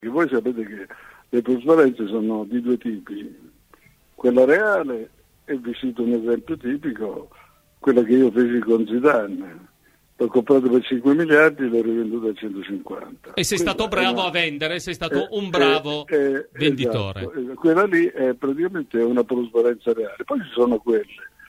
Che voi sapete che le plusvalenze sono di due tipi, quella reale, e vi cito un esempio tipico, quella che io feci con Zidane. L'ho comprato per 5 miliardi e l'ho rivenduto a 150. E sei stato bravo a vendere, sei stato un bravo venditore. Esatto. Quella lì è praticamente una plusvalenza reale. Poi ci sono quelle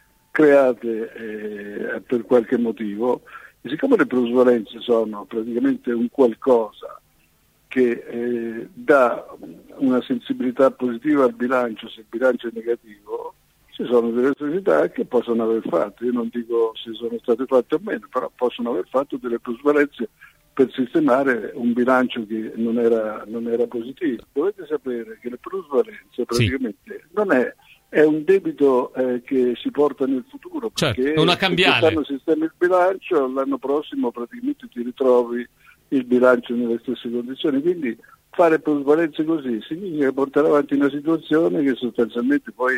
create per qualche motivo, e siccome le plusvalenze sono praticamente un qualcosa che dà una sensibilità positiva al bilancio se il bilancio è negativo, ci sono delle società che possono aver fatto, io non dico se sono state fatte o meno, però possono aver fatto delle plusvalenze per sistemare un bilancio che non era positivo. Dovete sapere che le plusvalenze praticamente non è un debito che si porta nel futuro, perché certo, una cambiale. Se quest'anno sistemi il bilancio, l'anno prossimo praticamente ti ritrovi il bilancio nelle stesse condizioni, quindi fare plusvalenze così significa portare avanti una situazione che sostanzialmente poi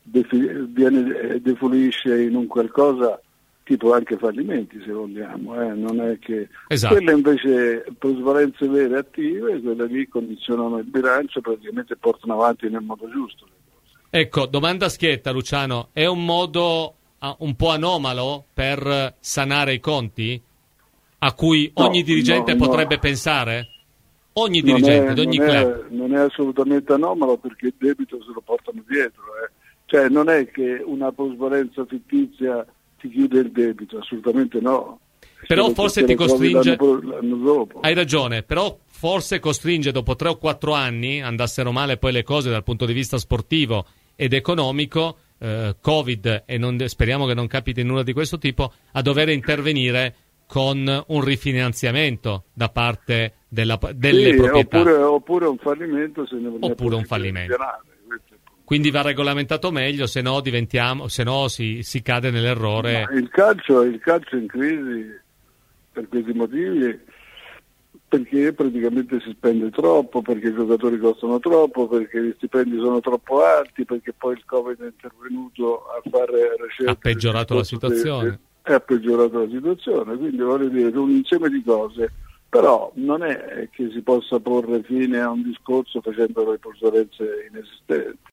defluisce in un qualcosa tipo anche fallimenti, se vogliamo, non è che esatto. Quelle invece plusvalenze vere attive, quelle lì condizionano il bilancio, praticamente portano avanti nel modo giusto le cose. Ecco, domanda schietta, Luciano, è un modo un po' anomalo per sanare i conti a cui ogni dirigente potrebbe pensare? Ogni dirigente di ogni club? Non è assolutamente anomalo, perché il debito se lo portano dietro, Cioè non è che una plusvalenza fittizia ti chiude il debito, assolutamente no. Però forse ti costringe, l'anno dopo. Hai ragione, però forse costringe dopo 3 o 4 anni, andassero male poi le cose dal punto di vista sportivo ed economico, Covid, e speriamo che non capiti nulla di questo tipo, a dover intervenire con un rifinanziamento da parte delle proprietà. Oppure un fallimento, se ne oppure un fallimento. Quindi va regolamentato meglio, se no si cade nell'errore. No, il calcio è in crisi per questi motivi, perché praticamente si spende troppo, perché i giocatori costano troppo, perché gli stipendi sono troppo alti, perché poi il Covid è intervenuto a fare ha peggiorato la situazione. Ha peggiorato la situazione, quindi voglio dire un insieme di cose, però non è che si possa porre fine a un discorso facendo le plusvalenze inesistenti.